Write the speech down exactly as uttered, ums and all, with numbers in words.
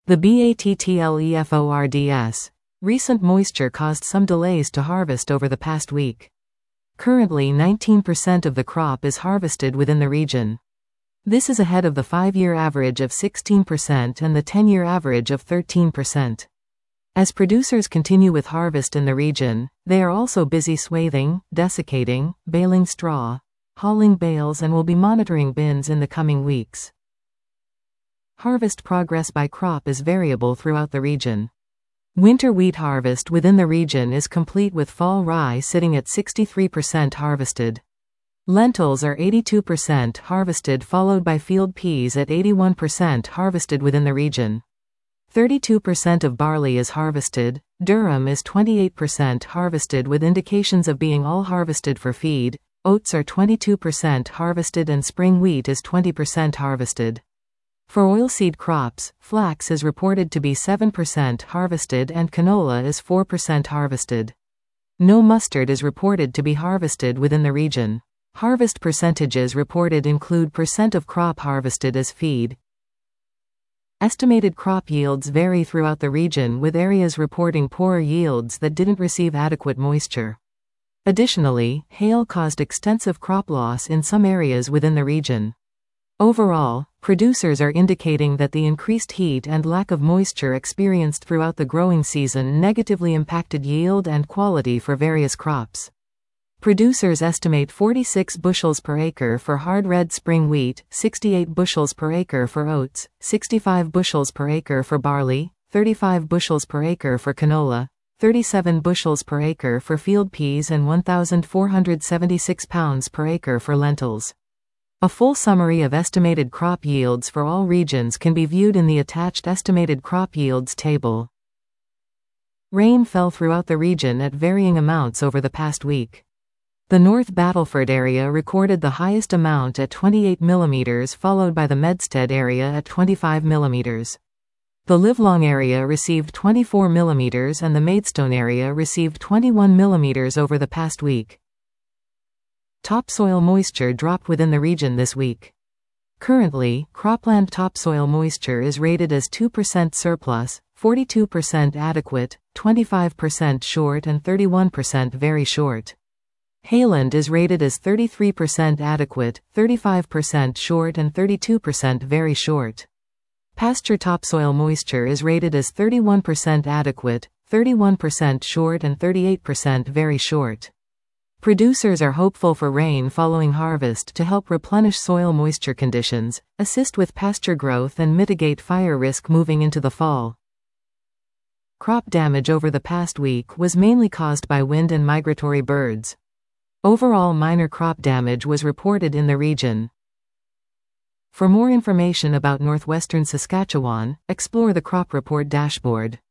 The BATTLEFORDS. Recent moisture caused some delays to harvest over the past week. Currently nineteen percent of the crop is harvested within the region. This is ahead of the five-year average of sixteen percent and the ten-year average of thirteen percent. As producers continue with harvest in the region, they are also busy swathing, desiccating, baling straw, hauling bales, and will be monitoring bins in the coming weeks. Harvest progress by crop is variable throughout the region. Winter wheat harvest within the region is complete, with fall rye sitting at sixty-three percent harvested. Lentils are eighty-two percent harvested, followed by field peas at eighty-one percent harvested within the region. thirty-two percent of barley is harvested, durum is twenty-eight percent harvested with indications of being all harvested for feed, oats are twenty-two percent harvested, and spring wheat is twenty percent harvested. For oilseed crops, flax is reported to be seven percent harvested and canola is four percent harvested. No mustard is reported to be harvested within the region. Harvest percentages reported include percent of crop harvested as feed. Estimated crop yields vary throughout the region, with areas reporting poorer yields that didn't receive adequate moisture. Additionally, hail caused extensive crop loss in some areas within the region. Overall, producers are indicating that the increased heat and lack of moisture experienced throughout the growing season negatively impacted yield and quality for various crops. Producers estimate forty-six bushels per acre for hard red spring wheat, sixty-eight bushels per acre for oats, sixty-five bushels per acre for barley, thirty-five bushels per acre for canola, thirty-seven bushels per acre for field peas, and one thousand four hundred seventy-six pounds per acre for lentils. A full summary of estimated crop yields for all regions can be viewed in the attached estimated crop yields table. Rain fell throughout the region at varying amounts over the past week. The North Battleford area recorded the highest amount at twenty-eight millimeters, followed by the Medstead area at twenty-five millimeters. The Livelong area received twenty-four millimeters and the Maidstone area received twenty-one millimeters over the past week. Topsoil moisture dropped within the region this week. Currently, cropland topsoil moisture is rated as two percent surplus, forty-two percent adequate, twenty-five percent short, and thirty-one percent very short. Hayland is rated as thirty-three percent adequate, thirty-five percent short, and thirty-two percent very short. Pasture topsoil moisture is rated as thirty-one percent adequate, thirty-one percent short, and thirty-eight percent very short. Producers are hopeful for rain following harvest to help replenish soil moisture conditions, assist with pasture growth, and mitigate fire risk moving into the fall. Crop damage over the past week was mainly caused by wind and migratory birds. Overall minor crop damage was reported in the region. For more information about northwestern Saskatchewan, explore the Crop Report dashboard.